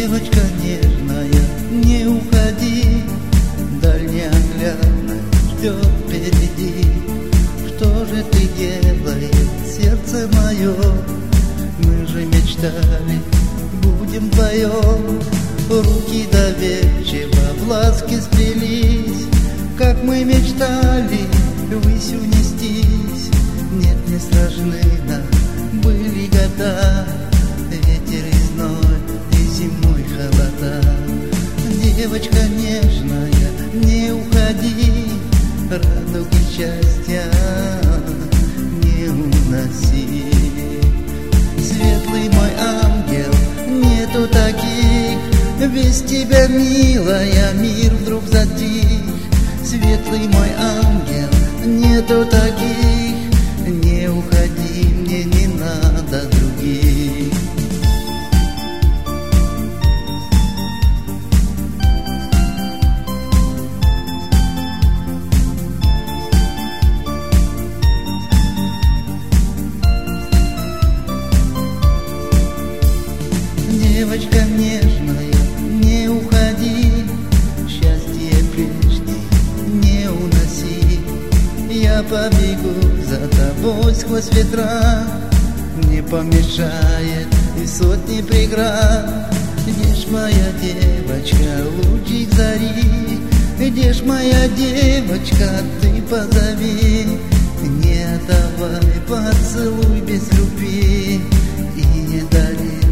Девочка нежная, не уходи, даль неоглядно ждет впереди. Что же ты делаешь, сердце мое? Мы же мечтали, будем вдвоем. Руки доверчиво в ласке сплелись, как мы мечтали ввысь унестись. Нет, не страшны нам были года, ветер и зной, и зимой холода. Девочка нежная, не уходи, радуги счастья не уноси. Светлый мой ангел, нету таких, без тебя, милая, мир вдруг затих. Светлый мой ангел, нету таких, не уходи, мне не надо других. Девочка нежная, не уходи, счастье прежней не уноси. Я побегу за тобой сквозь ветра, не помешает и сотни преград. Где ж моя девочка, лучик зари? Где ж моя девочка, ты позови? Не отдавай поцелуй без любви и не дари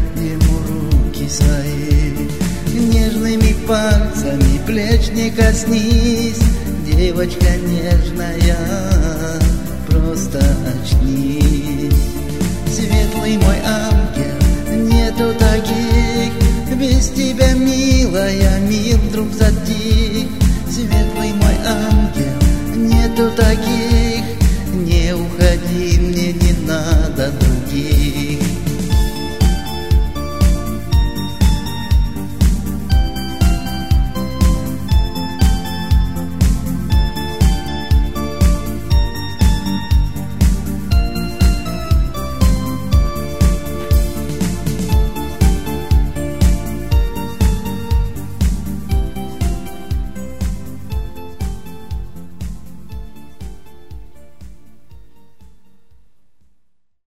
свои. Нежными пальцами плеч не коснись, девочка нежная, просто очнись. Светлый мой ангел, нету таких, без тебя, милая, мир вдруг затих. Светлый мой ангел, нету таких,